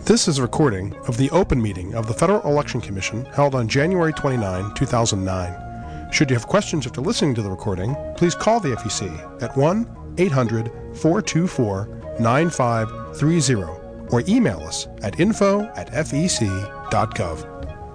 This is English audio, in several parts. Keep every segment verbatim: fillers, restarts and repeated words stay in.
This is a recording of the open meeting of the Federal Election Commission held on January twenty-ninth, two thousand nine. Should you have questions after listening to the recording, please call the F E C at one eight hundred, four two four, nine five three zero or email us at info at f e c dot gov.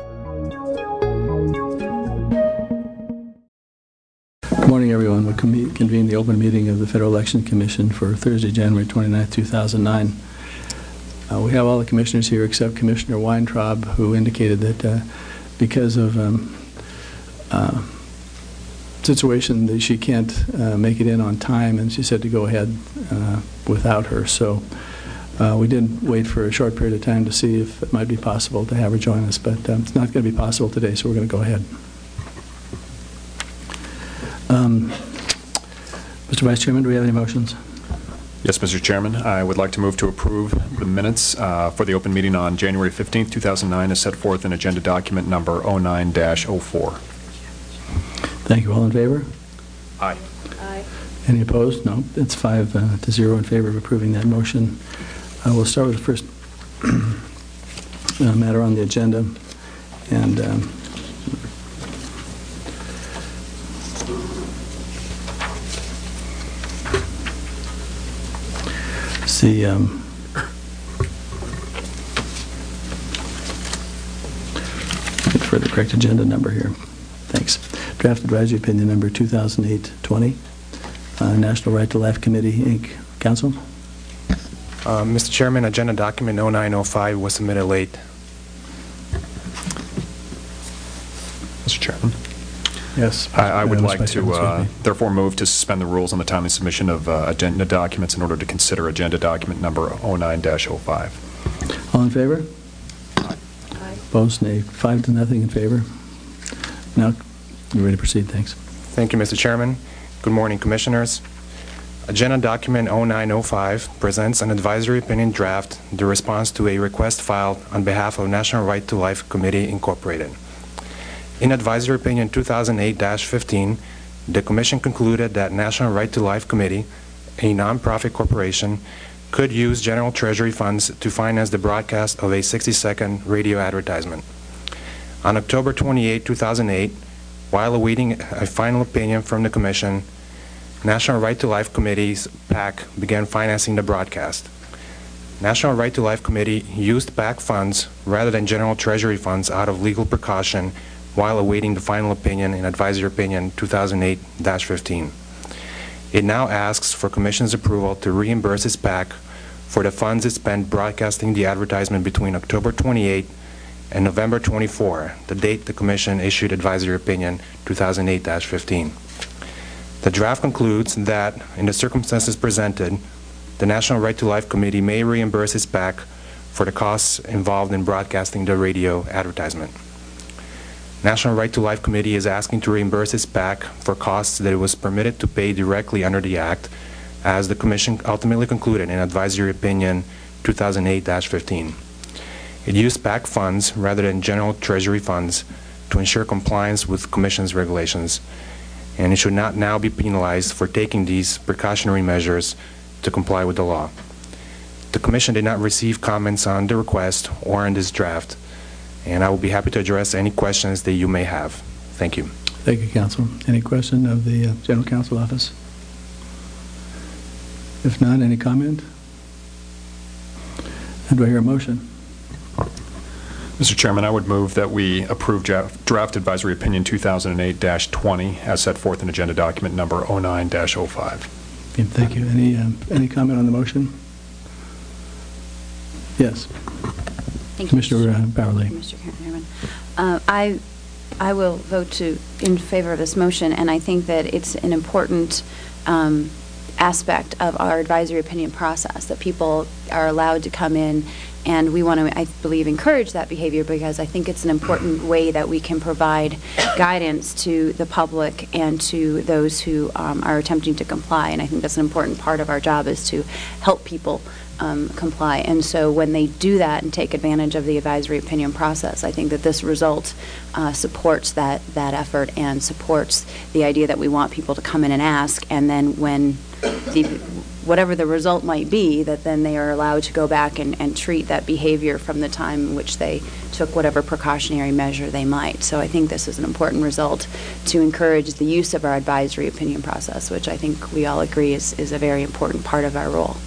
Good morning, everyone. We'll convene the open meeting of the Federal Election Commission for Thursday, January twenty-ninth, two thousand nine. Uh, we have all the commissioners here except Commissioner Weintraub, who indicated that uh, because of um, uh, situation that she can't uh, make it in on time, and she said to go ahead uh, without her. So uh, we did wait for a short period of time to see if it might be possible to have her join us, but um, it's not going to be possible today, so we're going to go ahead. Um, Mister Vice Chairman, do we have any motions? Yes, Mister Chairman. I would like to move to approve the minutes uh, for the open meeting on January fifteenth, two thousand nine as set forth in agenda document number oh nine dash oh four. Thank you. All in favor? Aye. Aye. Any opposed? No. It's five uh, to zero in favor of approving that motion. Uh, we'll start with the first uh, matter on the agenda. And um, see, um, get for the correct agenda number here. Thanks. Draft Advisory Opinion number two thousand eight twenty, uh, National Right to Life Committee, Incorporated. Council? Uh, Mister Chairman, agenda document oh nine oh five was submitted late. Mister Chairman? Yes. I, I would uh, like to uh, me. therefore move to suspend the rules on the timely submission of uh, agenda documents in order to consider agenda document number oh nine dash oh five. All in favor? Aye. Opposed? Nay. Five to nothing in favor. Now, you're ready to proceed. Thanks. Thank you, Mister Chairman. Good morning, Commissioners. Agenda document oh nine oh five presents an advisory opinion draft, the response to a request filed on behalf of National Right to Life Committee, Incorporated. In Advisory Opinion two thousand eight dash fifteen, the Commission concluded that National Right to Life Committee, a nonprofit corporation, could use general treasury funds to finance the broadcast of a sixty second radio advertisement. On October twenty-eighth, two thousand eight, while awaiting a final opinion from the Commission, National Right to Life Committee's PAC began financing the broadcast. National Right to Life Committee used PAC funds rather than general treasury funds out of legal precaution while awaiting the final opinion in Advisory Opinion two thousand eight dash fifteen. It now asks for Commission's approval to reimburse its PAC for the funds it spent broadcasting the advertisement between October twenty-eighth and November twenty-fourth, the date the Commission issued Advisory Opinion two thousand eight dash fifteen. The draft concludes that, in the circumstances presented, the National Right to Life Committee may reimburse its PAC for the costs involved in broadcasting the radio advertisement. National Right to Life Committee is asking to reimburse its PAC for costs that it was permitted to pay directly under the Act, as the Commission ultimately concluded in Advisory Opinion two thousand eight dash fifteen. It used PAC funds rather than general treasury funds to ensure compliance with Commission's regulations, and it should not now be penalized for taking these precautionary measures to comply with the law. The Commission did not receive comments on the request or on this draft, and I will be happy to address any questions that you may have. Thank you. Thank you, Council. Any question of the uh, General Counsel Office? If not, any comment? And do I hear a motion? Mister Chairman, I would move that we approve Draft Advisory Opinion two thousand eight dash twenty as set forth in agenda document number oh nine dash oh five. Okay, thank you. Any um, any comment on the motion? Yes. Thank Commissioner you, uh, Bowerly. Mister Chairman. Uh, I I will vote to in favor of this motion, and I think that it's an important um, aspect of our advisory opinion process that people are allowed to come in. And we want to, I believe, encourage that behavior, because I think it's an important way that we can provide guidance to the public and to those who um, are attempting to comply. And I think that's an important part of our job, is to help people um, comply. And so when they do that and take advantage of the advisory opinion process, I think that this result uh, supports that, that effort and supports the idea that we want people to come in and ask, and then when the whatever the result might be, that then they are allowed to go back and, and treat that behavior from the time in which they took whatever precautionary measure they might. So I think this is an important result to encourage the use of our advisory opinion process, which I think we all agree is, is a very important part of our role.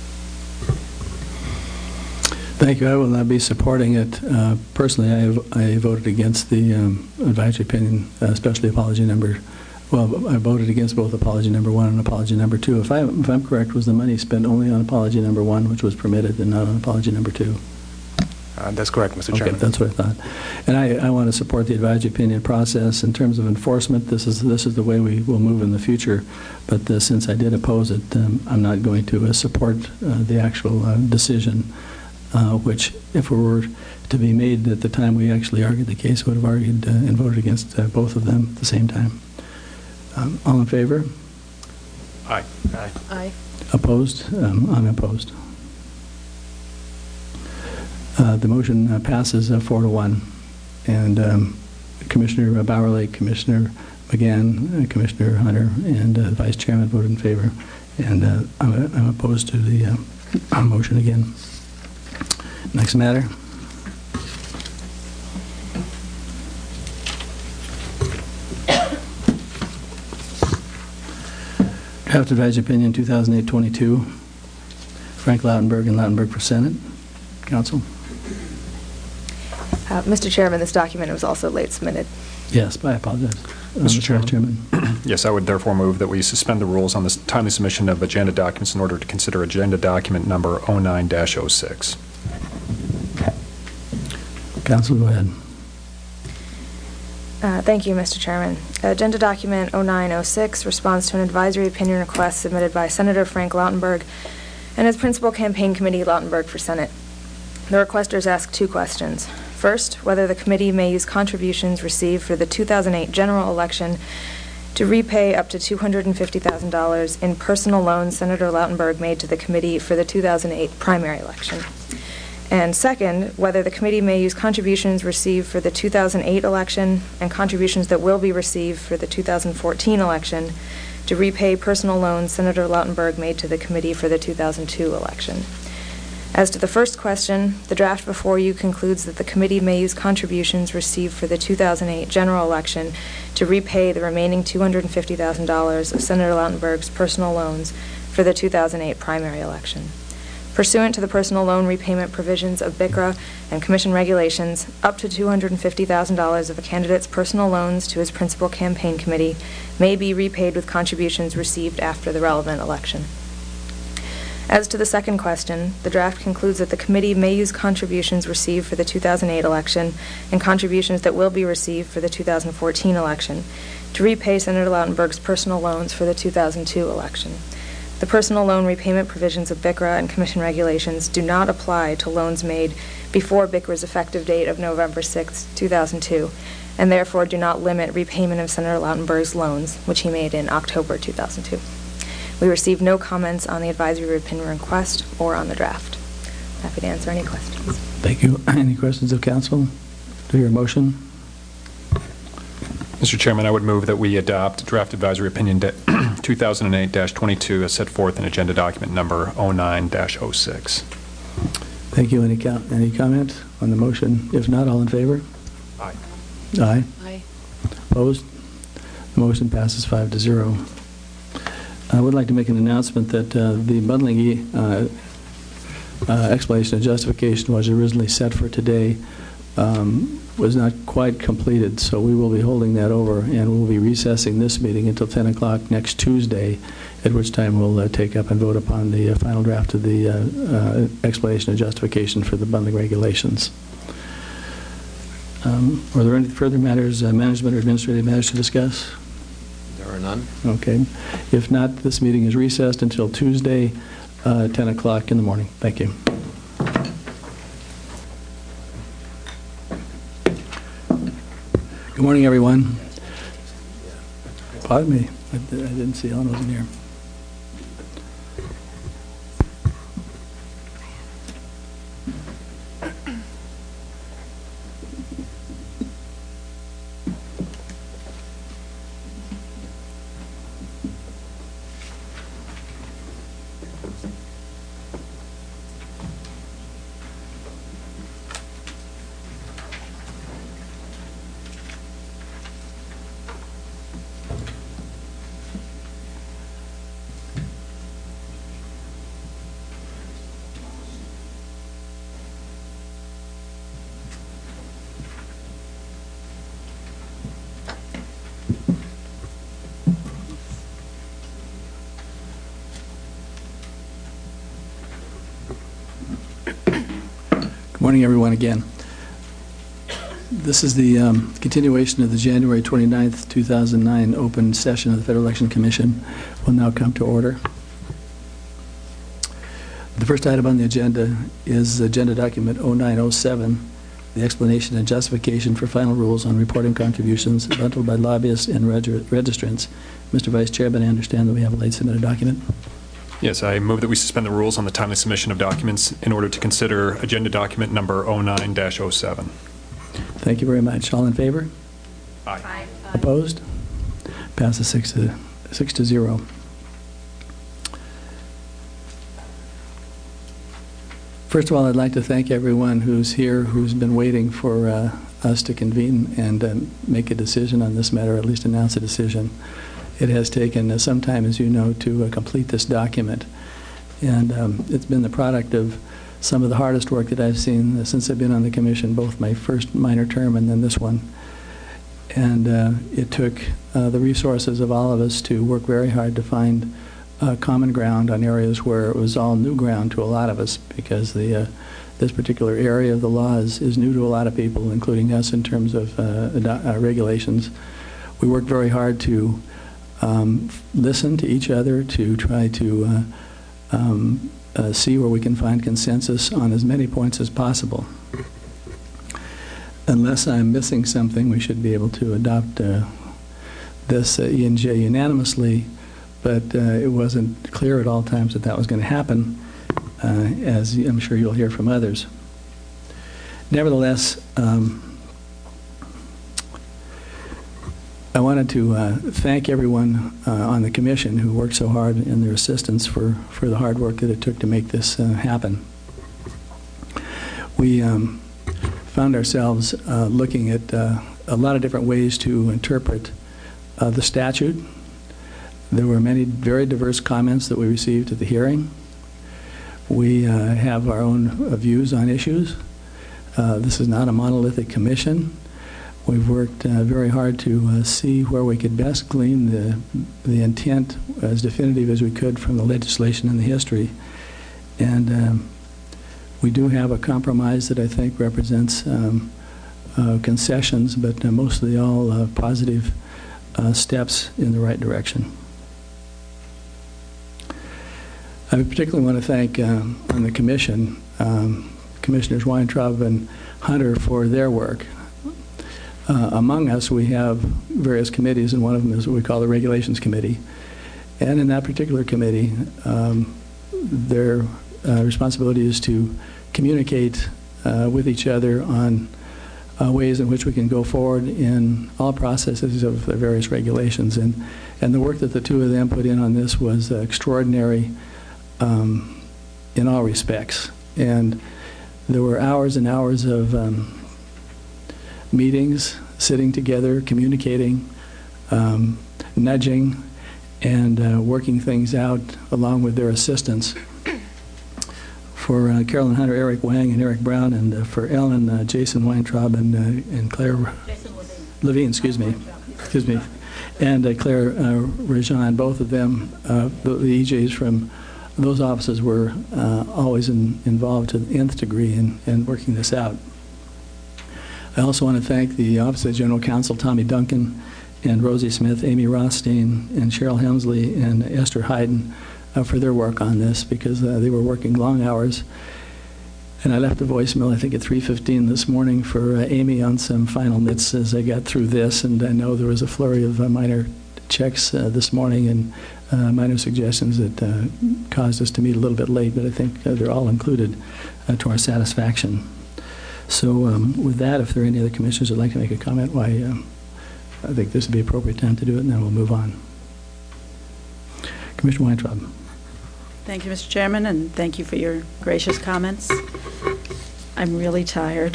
Thank you. I will not be supporting it. Uh, personally, I, have, I voted against the um, advisory opinion, uh, especially apology number. Well, I voted against both apology number one and apology number two. If, I, if I'm correct, was the money spent only on apology number one, which was permitted, and not on apology number two? Uh, that's correct, Mister Okay, Chairman. that's what I thought. And I, I want to support the advisory opinion process. In terms of enforcement, this is this is the way we will move in the future. But uh, since I did oppose it, um, I'm not going to uh, support uh, the actual uh, decision. Uh, which, if it were to be made at the time we actually argued the case, would have argued uh, and voted against uh, both of them at the same time. Um, all in favor? Aye. Aye. Aye. Opposed? Um, I'm opposed. Uh, the motion uh, passes uh, four to one. And um, Commissioner Bowerly, Commissioner McGann, uh, Commissioner Hunter, and uh, the Vice Chairman voted in favor. And uh, I'm, I'm opposed to the uh, motion again. Next matter. Draft advisory opinion two thousand eight twenty-two. Frank Lautenberg and Lautenberg for Senate. Council. Uh, Mister Chairman, this document was also late submitted. Yes, I apologize. Uh, Mister Chairman. Chairman. Yes, I would therefore move that we suspend the rules on this timely submission of agenda documents in order to consider agenda document number oh nine dash oh six. Council, go ahead. Uh, thank you, Mister Chairman. Agenda document oh nine oh six responds to an advisory opinion request submitted by Senator Frank Lautenberg and his principal campaign committee, Lautenberg for Senate. The requesters ask two questions. First, whether the committee may use contributions received for the two thousand eight general election to repay up to two hundred fifty thousand dollars in personal loans Senator Lautenberg made to the committee for the two thousand eight primary election. And second, whether the committee may use contributions received for the two thousand eight election and contributions that will be received for the two thousand fourteen election to repay personal loans Senator Lautenberg made to the committee for the two thousand two election. As to the first question, the draft before you concludes that the committee may use contributions received for the two thousand eight general election to repay the remaining two hundred fifty thousand dollars of Senator Lautenberg's personal loans for the two thousand eight primary election. Pursuant to the personal loan repayment provisions of B I C R A and Commission regulations, up to two hundred fifty thousand dollars of a candidate's personal loans to his principal campaign committee may be repaid with contributions received after the relevant election. As to the second question, the draft concludes that the committee may use contributions received for the two thousand eight election and contributions that will be received for the two thousand fourteen election to repay Senator Lautenberg's personal loans for the two thousand two election. The personal loan repayment provisions of B I C R A and Commission regulations do not apply to loans made before B I C R A's effective date of November sixth, two thousand two, and therefore do not limit repayment of Senator Lautenberg's loans, which he made in October two thousand two. We received no comments on the advisory opinion request or on the draft. Happy to answer any questions. Thank you. Any questions of council? Do you hear a motion? Mister Chairman, I would move that we adopt draft advisory opinion two thousand eight dash twenty-two as set forth in agenda document number oh nine dash oh six. Thank you. Any, co any comment on the motion? If not, all in favor? Aye. Aye. Aye. Opposed? The motion passes five to zero. I would like to make an announcement that uh, the bundling uh, uh, explanation of justification was originally set for today, um, was not quite completed, so we will be holding that over, and we'll be recessing this meeting until ten o'clock next Tuesday, at which time we'll uh, take up and vote upon the uh, final draft of the uh, uh, explanation of justification for the bundling regulations. Um, are there any further matters, uh, management or administrative matters to discuss? There are none. Okay. If not, this meeting is recessed until Tuesday, uh, ten o'clock in the morning. Thank you. Good morning, everyone. Pardon me. I, I didn't see Ellen wasn't here. Good morning, everyone, again. This is the um, continuation of the January twenty-ninth, two thousand nine open session of the Federal Election Commission. Will now come to order. The first item on the agenda is Agenda Document oh nine oh seven, the explanation and justification for final rules on reporting contributions bundled by lobbyists and reg registrants. Mister Vice Chairman, I understand that we have a late submitted document. Yes, I move that we suspend the rules on the timely submission of documents in order to consider Agenda Document Number oh nine dash oh seven. Thank you very much. All in favor? Aye. Aye. Opposed? Passes six to six to zero. First of all, I'd like to thank everyone who's here, who's been waiting for uh, us to convene and uh, make a decision on this matter, or at least announce a decision. It has taken uh, some time, as you know, to uh, complete this document, and um, it's been the product of some of the hardest work that I've seen uh, since I've been on the commission, both my first minor term and then this one. And uh, it took uh, the resources of all of us to work very hard to find uh, common ground on areas where it was all new ground to a lot of us, because the uh, this particular area of the law is, is new to a lot of people, including us, in terms of uh, uh, regulations. We worked very hard to um, listen to each other, to try to uh, um, uh, see where we can find consensus on as many points as possible. Unless I'm missing something, we should be able to adopt uh, this uh, E and J unanimously, but uh, it wasn't clear at all times that that was going to happen, uh, as I'm sure you'll hear from others. Nevertheless, um, I wanted to uh, thank everyone uh, on the commission who worked so hard and their assistance for, for the hard work that it took to make this uh, happen. We um, found ourselves uh, looking at uh, a lot of different ways to interpret uh, the statute. There were many very diverse comments that we received at the hearing. We uh, have our own uh, views on issues. Uh, this is not a monolithic commission. We've worked uh, very hard to uh, see where we could best glean the, the intent as definitive as we could from the legislation and the history. And um, we do have a compromise that I think represents um, uh, concessions, but uh, mostly all uh, positive uh, steps in the right direction. I particularly want to thank uh, on the commission, um, Commissioners Weintraub and Hunter for their work. Uh, among us, we have various committees, and one of them is what we call the Regulations Committee. And in that particular committee, um, their uh, responsibility is to communicate uh, with each other on uh, ways in which we can go forward in all processes of the various regulations. And, and the work that the two of them put in on this was uh, extraordinary um, in all respects. And there were hours and hours of um, meetings, sitting together, communicating, um, nudging, and uh, working things out along with their assistants. For uh, Carolyn Hunter, Eric Wang, and Eric Brown, and uh, for Ellen, uh, Jason Weintraub, and uh, and Claire Jason Levine. Levine, excuse me, excuse me, and uh, Claire uh, Rajan. Both of them, uh, the, the E Js from those offices, were uh, always in, involved to the nth degree in, in working this out. I also want to thank the Office of General Counsel, Tommy Duncan, and Rosie Smith, Amy Rothstein, and Cheryl Hemsley, and Esther Hayden uh, for their work on this, because uh, they were working long hours. And I left a voicemail, I think, at three fifteen this morning for uh, Amy on some final nits as I got through this, and I know there was a flurry of uh, minor checks uh, this morning and uh, minor suggestions that uh, caused us to meet a little bit late, but I think uh, they're all included uh, to our satisfaction. So um, with that, if there are any other commissioners who would like to make a comment, why um, I think this would be the appropriate time to do it, and then we'll move on. Commissioner Weintraub. Thank you, Mister Chairman, and thank you for your gracious comments. I'm really tired.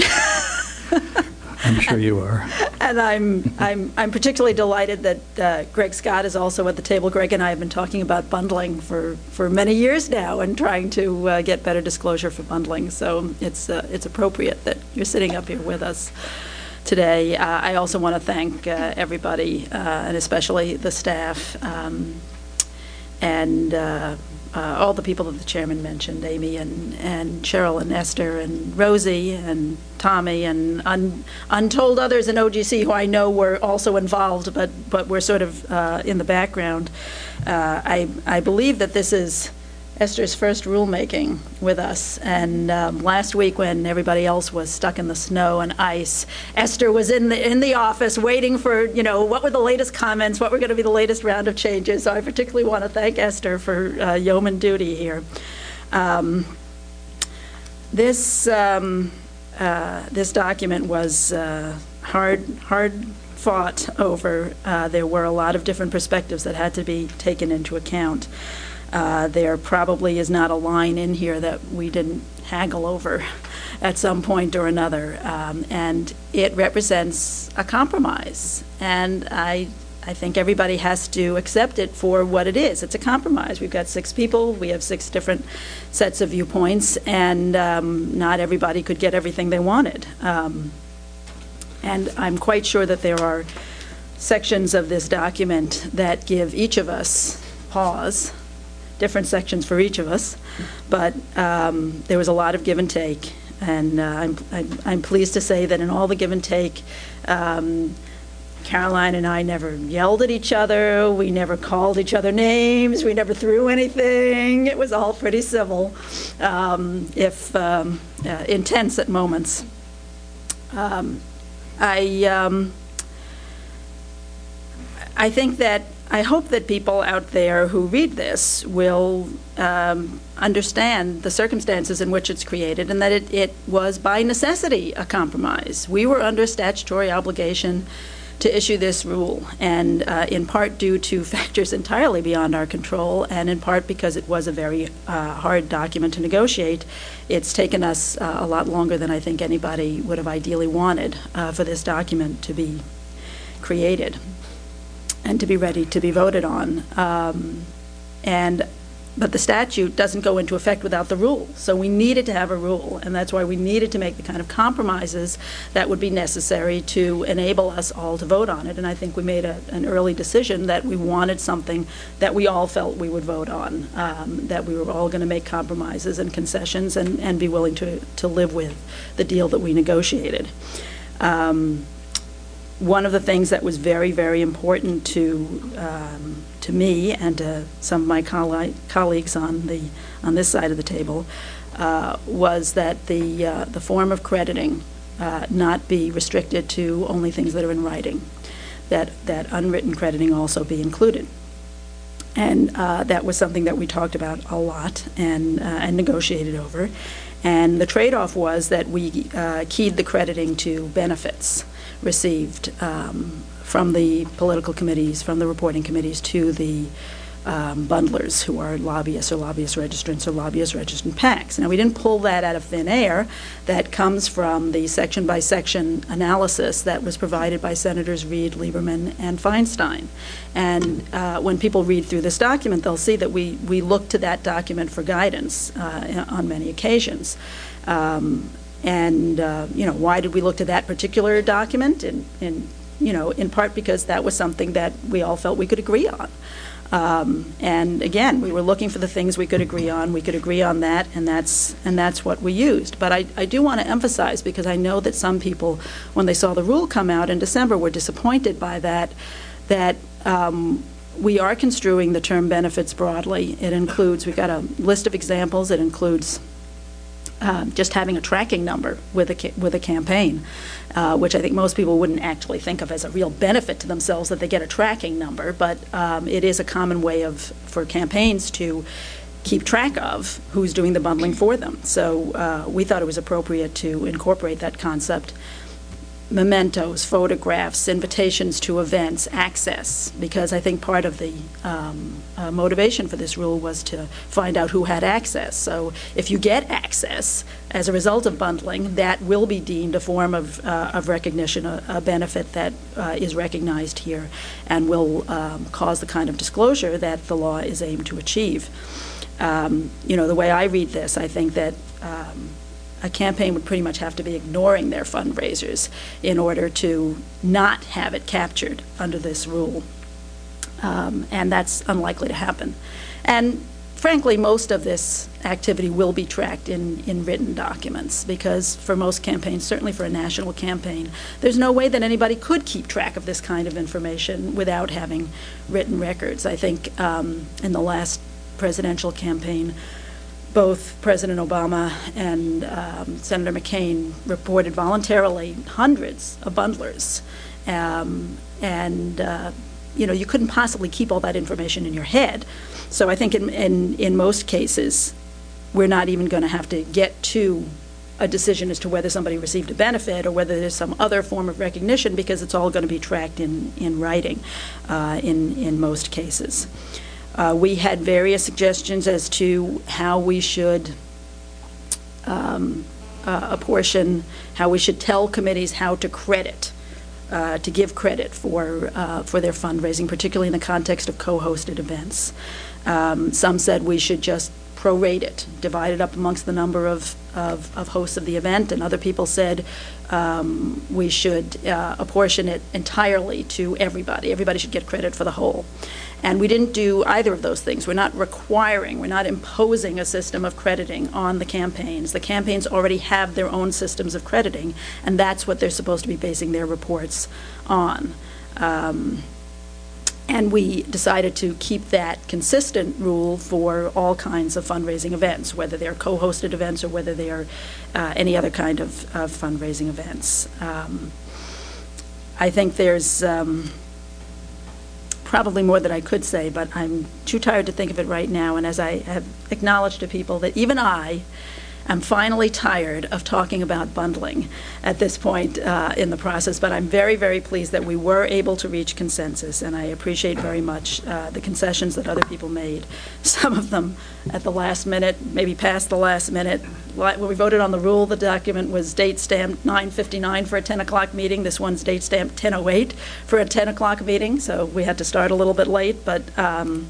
I'm sure you are. And I'm, I'm, I'm particularly delighted that uh, Greg Scott is also at the table. Greg and I have been talking about bundling for, for many years now and trying to uh, get better disclosure for bundling. So it's, uh, it's appropriate that you're sitting up here with us today. Uh, I also want to thank uh, everybody, uh, and especially the staff, um, and uh, uh, all the people that the chairman mentioned, Amy and, and Cheryl and Esther and Rosie and Tommy and un, untold others in O G C who I know were also involved, but, but were sort of uh, in the background. Uh, I, I believe that this is Esther's first rulemaking with us, and um, last week when everybody else was stuck in the snow and ice, Esther was in the in the office waiting for, you know, what were the latest comments, what were going to be the latest round of changes. So I particularly want to thank Esther for uh, yeoman duty here. Um, this um, uh, this document was uh, hard hard fought over. Uh, there were a lot of different perspectives that had to be taken into account. Uh, there probably is not a line in here that we didn't haggle over at some point or another, um, and it represents a compromise. And I, I think everybody has to accept it for what it is. It's a compromise. We've got six people. We have six different sets of viewpoints, and um, not everybody could get everything they wanted. Um, and I'm quite sure that there are sections of this document that give each of us pause. Different sections for each of us, but um, there was a lot of give and take, and uh, I'm, I'm, I'm pleased to say that in all the give and take, um, Caroline and I never yelled at each other, we never called each other names, we never threw anything. It was all pretty civil, um, if um, uh, intense at moments. Um, I, um, I think that I hope that people out there who read this will um, understand the circumstances in which it's created, and that it, it was by necessity a compromise. We were under statutory obligation to issue this rule, and uh, in part due to factors entirely beyond our control, and in part because it was a very uh, hard document to negotiate. It's taken us uh, a lot longer than I think anybody would have ideally wanted uh, for this document to be created and to be ready to be voted on. Um, and, but the statute doesn't go into effect without the rule. So we needed to have a rule, and that's why we needed to make the kind of compromises that would be necessary to enable us all to vote on it. And I think we made a, an early decision that we wanted something that we all felt we would vote on, um, that we were all going to make compromises and concessions and, and be willing to, to live with the deal that we negotiated. Um, One of the things that was very, very important to um, to me and to some of my coll colleagues on the on this side of the table uh, was that the uh, the form of crediting uh, not be restricted to only things that are in writing, that that unwritten crediting also be included. And uh, that was something that we talked about a lot and uh, and negotiated over. And the trade-off was that we uh, keyed the crediting to benefits received um, from the political committees, from the reporting committees, to the um, bundlers who are lobbyists or lobbyist registrants or lobbyist registrant PACs. Now, we didn't pull that out of thin air. That comes from the section-by-section analysis that was provided by Senators Reid, Lieberman, and Feinstein. And uh, when people read through this document, they'll see that we, we look to that document for guidance uh, on many occasions. Um, And, uh, you know, why did we look to that particular document? And, and, you know, in part because that was something that we all felt we could agree on. Um, and again, we were looking for the things we could agree on. We could agree on that, and that's and that's what we used. But I, I do want to emphasize, because I know that some people, when they saw the rule come out in December, were disappointed by that, that um, we are construing the term benefits broadly. It includes, we've got a list of examples. It includes Uh, just having a tracking number with a, with a campaign, uh, which I think most people wouldn't actually think of as a real benefit to themselves that they get a tracking number, but um, it is a common way of for campaigns to keep track of who's doing the bundling for them. So uh, we thought it was appropriate to incorporate that concept. Mementos, photographs, invitations to events, access, because I think part of the um, uh, motivation for this rule was to find out who had access. So if you get access as a result of bundling, that will be deemed a form of, uh, of recognition, a, a benefit that uh, is recognized here, and will um, cause the kind of disclosure that the law is aimed to achieve. Um, you know, the way I read this, I think that um, a campaign would pretty much have to be ignoring their fundraisers in order to not have it captured under this rule. Um, and that's unlikely to happen. And frankly, most of this activity will be tracked in, in written documents, because for most campaigns, certainly for a national campaign, there's no way that anybody could keep track of this kind of information without having written records. I think um, in the last presidential campaign, both President Obama and um, Senator McCain reported voluntarily hundreds of bundlers. Um, and, uh, you know, you couldn't possibly keep all that information in your head. So I think in, in, in most cases, we're not even going to have to get to a decision as to whether somebody received a benefit or whether there's some other form of recognition, because it's all going to be tracked in, in writing uh, in, in most cases. Uh, we had various suggestions as to how we should um, uh, apportion, how we should tell committees how to credit, uh, to give credit for, uh, for their fundraising, particularly in the context of co-hosted events. Um, some said we should just prorate it, divide it up amongst the number of, of, of hosts of the event, and other people said um, we should uh, apportion it entirely to everybody. Everybody should get credit for the whole. And we didn't do either of those things. We're not requiring, we're not imposing a system of crediting on the campaigns. The campaigns already have their own systems of crediting, and that's what they're supposed to be basing their reports on. Um, And we decided to keep that consistent rule for all kinds of fundraising events, whether they're co-hosted events or whether they are uh, any other kind of, of fundraising events. Um, I think there's um, probably more that I could say, but I'm too tired to think of it right now. And as I have acknowledged to people, that even I am finally tired of talking about bundling at this point uh, in the process, but I'm very, very pleased that we were able to reach consensus, and I appreciate very much uh, the concessions that other people made. Some of them at the last minute, maybe past the last minute. When we voted on the rule, the document was date stamped nine fifty-nine for a ten o'clock meeting. This one's date stamped ten oh eight for a ten o'clock meeting, so we had to start a little bit late, but um,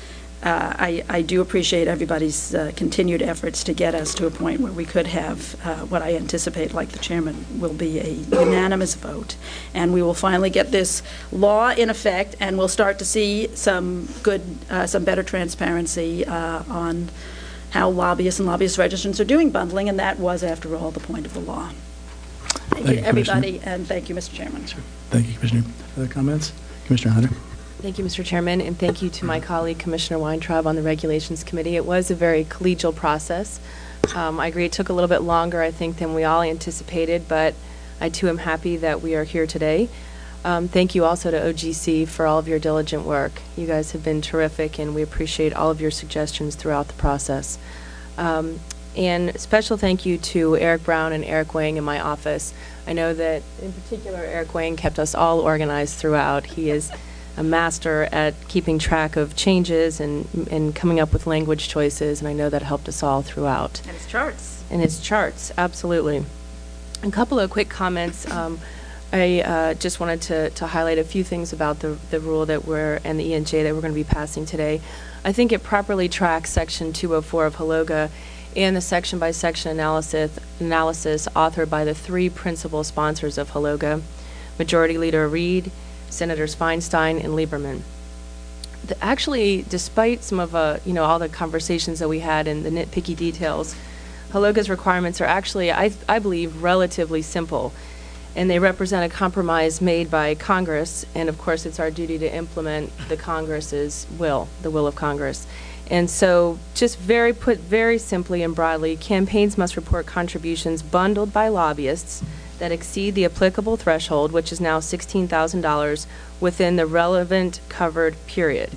Uh, I, I do appreciate everybody's uh, continued efforts to get us to a point where we could have uh, what I anticipate, like the chairman, will be a unanimous vote. And we will finally get this law in effect, and we'll start to see some good, uh, some better transparency uh, on how lobbyists and lobbyist registrants are doing bundling, and that was, after all, the point of the law. Thank, thank you, everybody, and thank you, Mister Chairman. Sure. Thank you, Commissioner. Other comments? Commissioner Hunter. Thank you, Mister Chairman, and thank you to my colleague, Commissioner Weintraub, on the Regulations Committee. It was a very collegial process. Um, I agree it took a little bit longer, I think, than we all anticipated, but I, too, am happy that we are here today. Um, thank you also to O G C for all of your diligent work. You guys have been terrific, and we appreciate all of your suggestions throughout the process. Um, and special thank you to Eric Brown and Eric Wang in my office. I know that, in particular, Eric Wang kept us all organized throughout. He is a master at keeping track of changes and, and coming up with language choices, and I know that helped us all throughout. And his charts. And his charts, absolutely. A couple of quick comments. Um, I uh, just wanted to, to highlight a few things about the, the rule that we're, and the E N J that we're going to be passing today. I think it properly tracks Section two oh four of HOLOGA and the section-by-section analysis, analysis authored by the three principal sponsors of HOLOGA, Majority Leader Reid, Senators Feinstein and Lieberman. The, actually, despite some of uh, you know all the conversations that we had and the nitpicky details, HOLOGA's requirements are actually, I, I believe, relatively simple, and they represent a compromise made by Congress, and of course it's our duty to implement the Congress's will, the will of Congress. And so, just very put very simply and broadly, campaigns must report contributions bundled by lobbyists that exceed the applicable threshold, which is now sixteen thousand dollars, within the relevant covered period.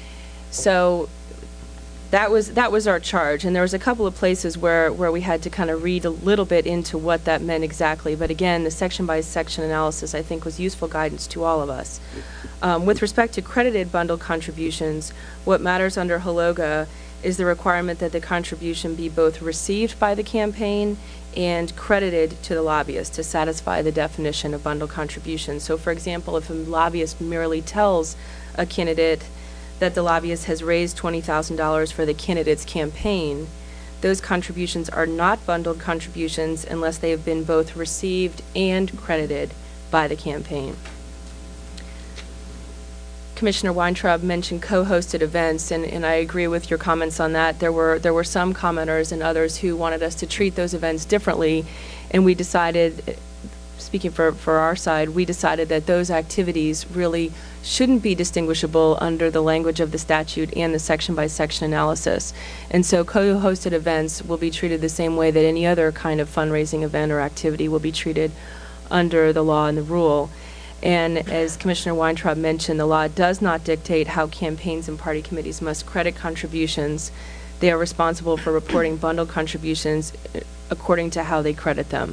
So that was that was our charge, and there was a couple of places where, where we had to kind of read a little bit into what that meant exactly. But again, the section-by-section analysis, I think, was useful guidance to all of us. Um, with respect to credited bundled contributions, what matters under HOLOGA is the requirement that the contribution be both received by the campaign and credited to the lobbyist to satisfy the definition of bundle contributions. So, for example, if a lobbyist merely tells a candidate that the lobbyist has raised twenty thousand dollars for the candidate's campaign, those contributions are not bundled contributions unless they have been both received and credited by the campaign. Commissioner Weintraub mentioned co-hosted events, and, and I agree with your comments on that. There were there were some commenters and others who wanted us to treat those events differently, and we decided, speaking for, for our side, we decided that those activities really shouldn't be distinguishable under the language of the statute and the section-by-section analysis. And so co-hosted events will be treated the same way that any other kind of fundraising event or activity will be treated under the law and the rule. And as Commissioner Weintraub mentioned, the law does not dictate how campaigns and party committees must credit contributions. They are responsible for reporting bundled contributions according to how they credit them.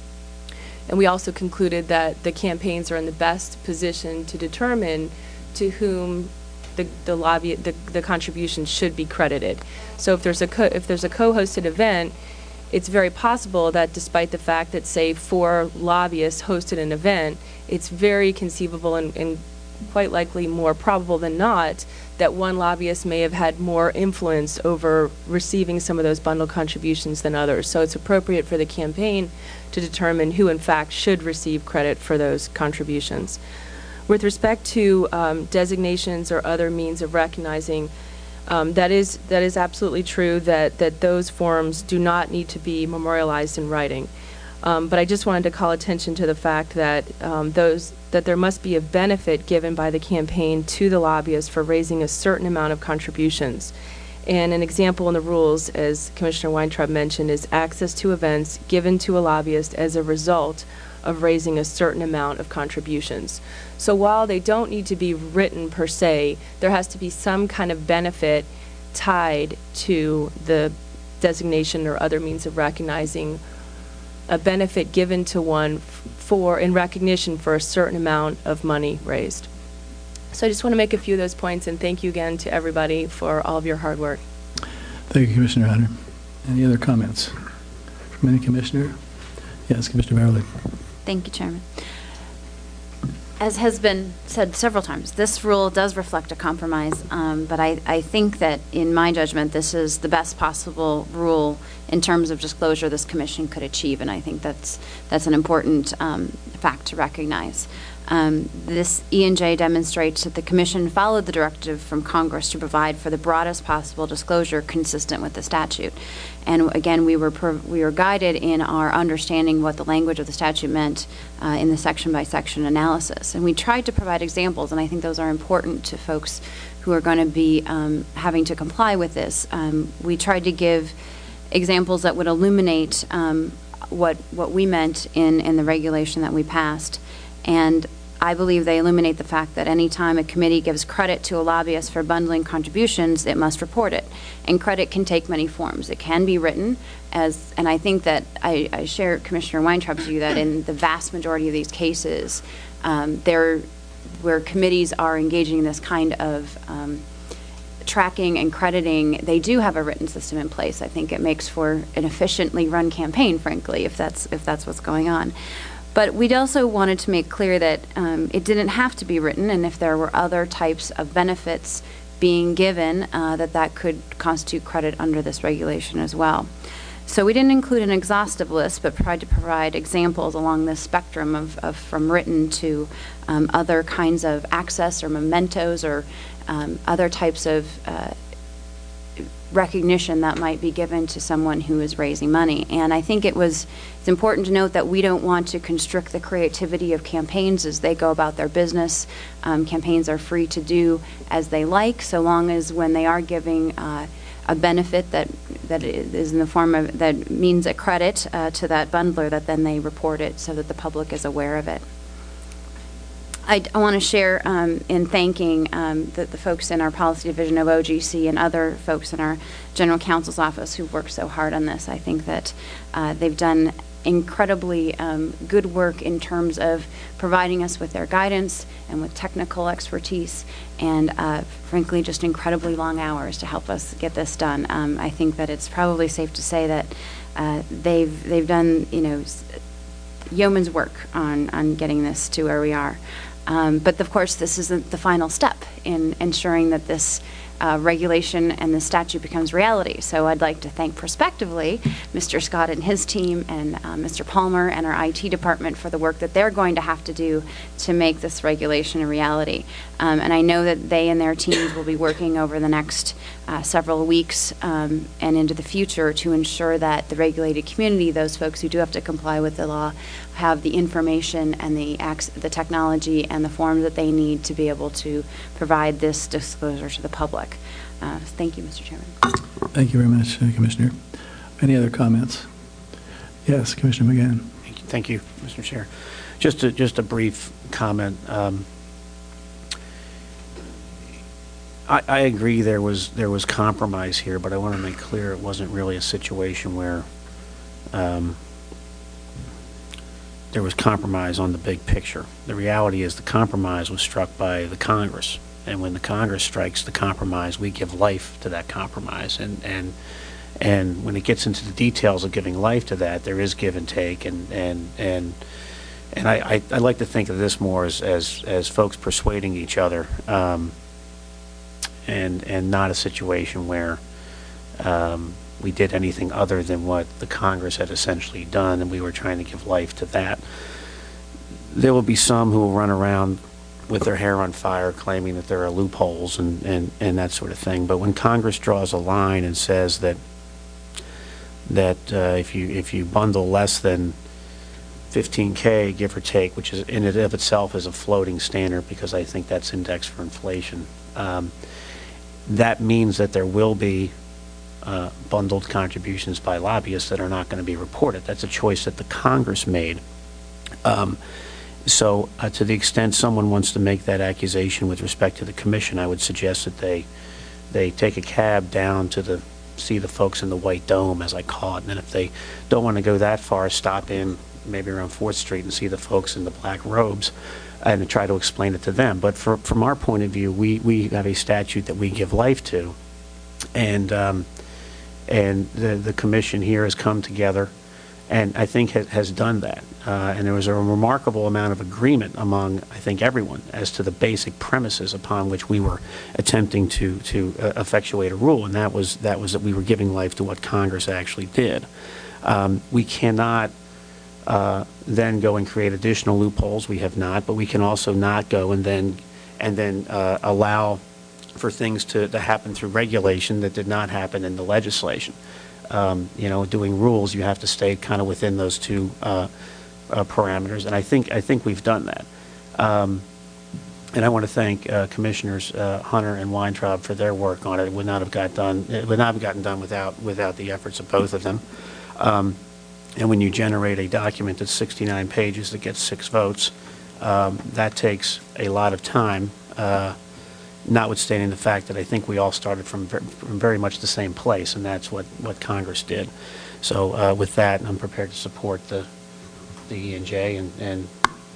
And we also concluded that the campaigns are in the best position to determine to whom the the lobby the, the contributions should be credited. So if there's a co if there's a co-hosted event, it's very possible that despite the fact that, say, four lobbyists hosted an event, it's very conceivable and, and quite likely more probable than not that one lobbyist may have had more influence over receiving some of those bundled contributions than others. So it's appropriate for the campaign to determine who, in fact, should receive credit for those contributions. With respect to um, designations or other means of recognizing, Um, that is that is absolutely true that, that those forms do not need to be memorialized in writing. Um, but I just wanted to call attention to the fact that um, those that there must be a benefit given by the campaign to the lobbyist for raising a certain amount of contributions. And an example in the rules, as Commissioner Weintraub mentioned, is access to events given to a lobbyist as a result of raising a certain amount of contributions. So while they don't need to be written per se, there has to be some kind of benefit tied to the designation or other means of recognizing a benefit given to one for in recognition for a certain amount of money raised. So I just want to make a few of those points, and thank you again to everybody for all of your hard work. Thank you, Commissioner Hunter. Any other comments from any commissioner? Yes, Commissioner Beverly. Thank you, Chairman. As has been said several times, this rule does reflect a compromise, um, but I, I think that, in my judgment, this is the best possible rule in terms of disclosure this commission could achieve, and I think that's that's an important um, fact to recognize. Um, this E and J demonstrates that the Commission followed the directive from Congress to provide for the broadest possible disclosure consistent with the statute. And again, we were we were guided in our understanding what the language of the statute meant uh, in the section-by-section analysis. And we tried to provide examples, and I think those are important to folks who are going to be um, having to comply with this. Um, we tried to give examples that would illuminate um, what what we meant in, in the regulation that we passed. And I believe they illuminate the fact that any time a committee gives credit to a lobbyist for bundling contributions, it must report it. And credit can take many forms. It can be written as, and I think that I, I share Commissioner Weintraub's view that in the vast majority of these cases, um, there, where committees are engaging in this kind of um, tracking and crediting, they do have a written system in place. I think it makes for an efficiently run campaign, frankly, if that's if that's what's going on. But we'd also wanted to make clear that um, it didn't have to be written, and if there were other types of benefits being given, uh, that that could constitute credit under this regulation as well. So we didn't include an exhaustive list, but tried to provide examples along this spectrum of, of from written to um, other kinds of access or mementos or um, other types of uh, recognition that might be given to someone who is raising money. And I think it was it's important to note that we don't want to constrict the creativity of campaigns as they go about their business. Um, campaigns are free to do as they like, so long as when they are giving uh, a benefit that that is in the form of that means a credit uh, to that bundler, that then they report it so that the public is aware of it. I, I want to share um, in thanking um, the, the folks in our policy division of O G C and other folks in our general counsel's office who've worked so hard on this. I think that uh, they've done incredibly um, good work in terms of providing us with their guidance and with technical expertise and uh, frankly just incredibly long hours to help us get this done. Um, I think that it's probably safe to say that uh, they've they've done you know yeoman's work on on getting this to where we are. Um, but of course, this isn't the final step in ensuring that this uh, regulation and the statute becomes reality. So I'd like to thank prospectively Mister Scott and his team and uh, Mister Palmer and our I T department for the work that they're going to have to do to make this regulation a reality. Um, and I know that they and their teams will be working over the next uh, several weeks um, and into the future to ensure that the regulated community, those folks who do have to comply with the law, have the information and the ac the technology and the forms that they need to be able to provide this disclosure to the public. Uh, thank you, Mister Chairman. Thank you very much, uh, Commissioner. Any other comments? Yes, Commissioner McGann. Thank you, Thank you Mister Chair. Just a, just a brief comment. Um, I, I agree there was there was compromise here, but I want to make clear it wasn't really a situation where um, there was compromise on the big picture. The reality is the compromise was struck by the Congress, and when the Congress strikes the compromise, we give life to that compromise. And and and when it gets into the details of giving life to that, there is give and take, and and and and I I, I like to think of this more as as as folks persuading each other, um, and and not a situation where Um, we did anything other than what the Congress had essentially done, and we were trying to give life to that. There will be some who will run around with their hair on fire claiming that there are loopholes and, and, and that sort of thing. But when Congress draws a line and says that that uh, if you if you bundle less than fifteen K, give or take, which is in and of itself is a floating standard because I think that's indexed for inflation, um, that means that there will be Uh, bundled contributions by lobbyists that are not going to be reported. That's a choice that the Congress made. Um, so uh, to the extent someone wants to make that accusation with respect to the Commission, I would suggest that they they take a cab down to the see the folks in the White Dome, as I call it, and if they don't want to go that far, stop in maybe around fourth street and see the folks in the black robes and try to explain it to them. But for, from our point of view, we, we have a statute that we give life to, and um, and the, the Commission here has come together and I think has, has done that. Uh, and there was a remarkable amount of agreement among, I think, everyone as to the basic premises upon which we were attempting to, to uh, effectuate a rule, and that was, that was that we were giving life to what Congress actually did. Um, we cannot uh, then go and create additional loopholes. We have not, but we can also not go and then, and then uh, allow for things to, to happen through regulation that did not happen in the legislation. Um, you know, doing rules, you have to stay kind of within those two uh, uh, parameters, and I think I think we've done that. Um, and I want to thank uh, Commissioners uh, Hunter and Weintraub for their work on it. It would not have got done. It would not have gotten done without without the efforts of both of them. Um, and when you generate a document that's sixty-nine pages that gets six votes, um, that takes a lot of time. Uh, notwithstanding the fact that I think we all started from, ver from very much the same place, and that's what, what Congress did. So uh, with that, I'm prepared to support the, the E and J, and, and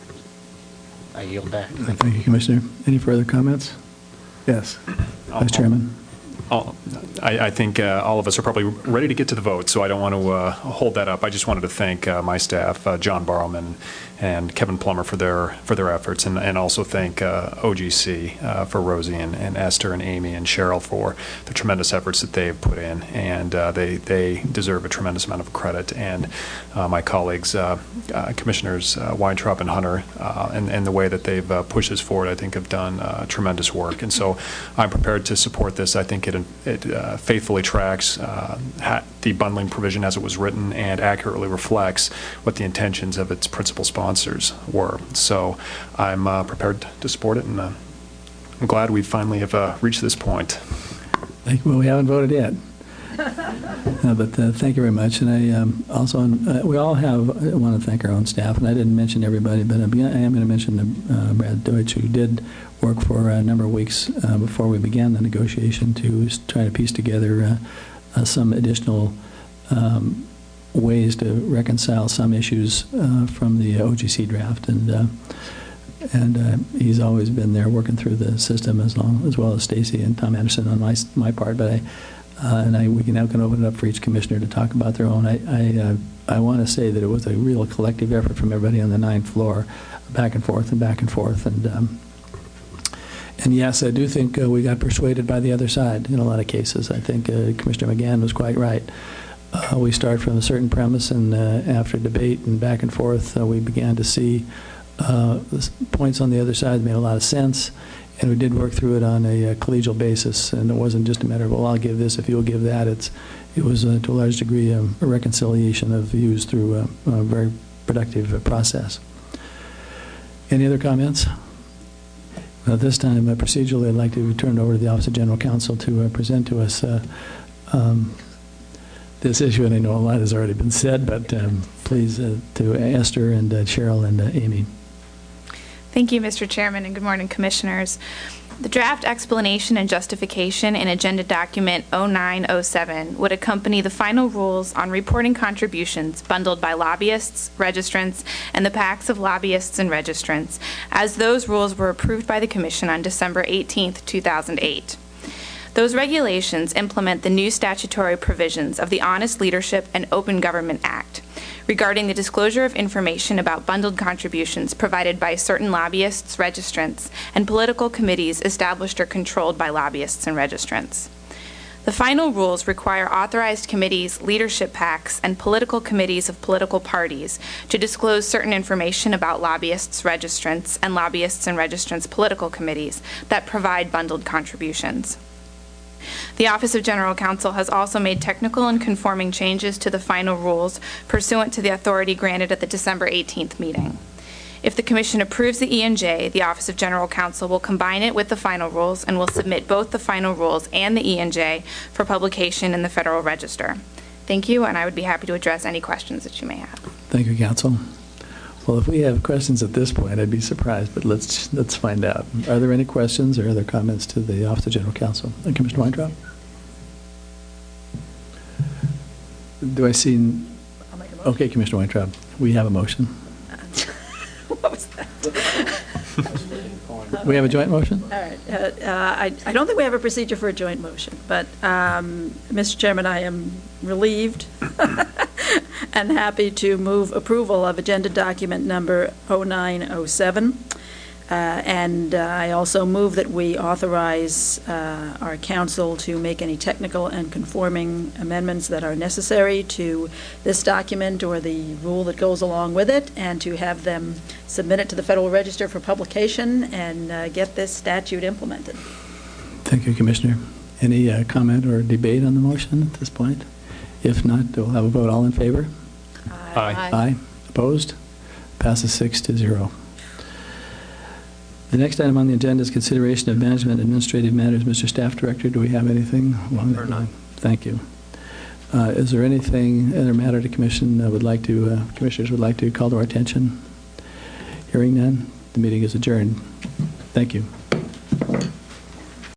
I yield back. Thank, Thank you, Commissioner. Any further comments? Yes, Vice Chairman. I'll, I, I think uh, all of us are probably ready to get to the vote, so I don't want to uh, hold that up. I just wanted to thank uh, my staff, uh, John Barrowman and Kevin Plummer, for their for their efforts, and, and also thank uh, O G C uh, for Rosie and, and Esther and Amy and Cheryl for the tremendous efforts that they've put in, and uh, they they deserve a tremendous amount of credit. And uh, my colleagues, uh, uh, Commissioners uh, Weintraub and Hunter, uh, and, and the way that they've uh, pushed this forward, I think have done uh, tremendous work. And so I'm prepared to support this. I think it it uh, faithfully tracks uh, the bundling provision as it was written and accurately reflects what the intentions of its principal sponsors were. So I'm uh, prepared to support it, and uh, I'm glad we finally have uh, reached this point. Thank you. Well, we haven't voted yet. uh, but uh, thank you very much. And I um, also, uh, we all have, I want to thank our own staff, and I didn't mention everybody, but I'm, I am going to mention the, uh, Brad Deutsch, who did work for a number of weeks uh, before we began the negotiation to try to piece together uh, uh, some additional um, ways to reconcile some issues uh, from the O G C draft. And uh, and uh, he's always been there working through the system, as long as well as Stacy and Tom Anderson on my my part. But I uh, and I we can now can open it up for each commissioner to talk about their own. I I, uh, I want to say that it was a real collective effort from everybody on the ninth floor, back and forth and back and forth, and um, And yes, I do think uh, we got persuaded by the other side in a lot of cases. I think uh, Commissioner McGann was quite right. Uh, we start from a certain premise, and uh, after debate and back and forth, uh, we began to see uh, the points on the other side made a lot of sense, and we did work through it on a, a collegial basis, and it wasn't just a matter of, well, I'll give this if you'll give that. It's, it was, uh, to a large degree, um, a reconciliation of views through a, a very productive uh, process. Any other comments? At this time, uh, procedurally, I'd like to turn it over to the Office of General Counsel to uh, present to us uh, um, this issue, and I know a lot has already been said, but um, please, uh, to Esther and uh, Cheryl and uh, Amy. Thank you, Mister Chairman, and good morning, Commissioners. The draft explanation and justification in Agenda Document oh nine oh seven would accompany the final rules on reporting contributions bundled by lobbyists, registrants, and the PACs of lobbyists and registrants, as those rules were approved by the Commission on December eighteenth, two thousand eight. Those regulations implement the new statutory provisions of the Honest Leadership and Open Government Act regarding the disclosure of information about bundled contributions provided by certain lobbyists, registrants, and political committees established or controlled by lobbyists and registrants. The final rules require authorized committees, leadership PACs, and political committees of political parties to disclose certain information about lobbyists, registrants, and lobbyists and registrants' political committees that provide bundled contributions. The Office of General Counsel has also made technical and conforming changes to the final rules pursuant to the authority granted at the December eighteenth meeting. If the Commission approves the E N J, the Office of General Counsel will combine it with the final rules and will submit both the final rules and the E N J for publication in the Federal Register. Thank you, and I would be happy to address any questions that you may have. Thank you, Counsel. Well, if we have questions at this point, I'd be surprised, but let's let's find out. Are there any questions or other comments to the Office of General Counsel? Uh, Commissioner Weintraub? Do I see? I'll make a motion. Okay, Commissioner Weintraub, we have a motion. What was that? We have a joint motion? All right. Uh, uh, I, I don't think we have a procedure for a joint motion, but, um, Mister Chairman, I am relieved and happy to move approval of Agenda Document Number oh nine oh seven. Uh, and uh, I also move that we authorize uh, our counsel to make any technical and conforming amendments that are necessary to this document or the rule that goes along with it, and to have them submit it to the Federal Register for publication and uh, get this statute implemented. Thank you, Commissioner. Any uh, comment or debate on the motion at this point? If not, we'll have a vote. All in favor? Aye. Aye. Aye. Opposed? Passes six to zero. The next item on the agenda is consideration of management and administrative matters. Mister Staff Director, do we have anything along that line? Thank you. Uh, is there anything, other matter the Commission uh, would like to, uh, Commissioners would like to call to our attention? Hearing none, the meeting is adjourned. Thank you.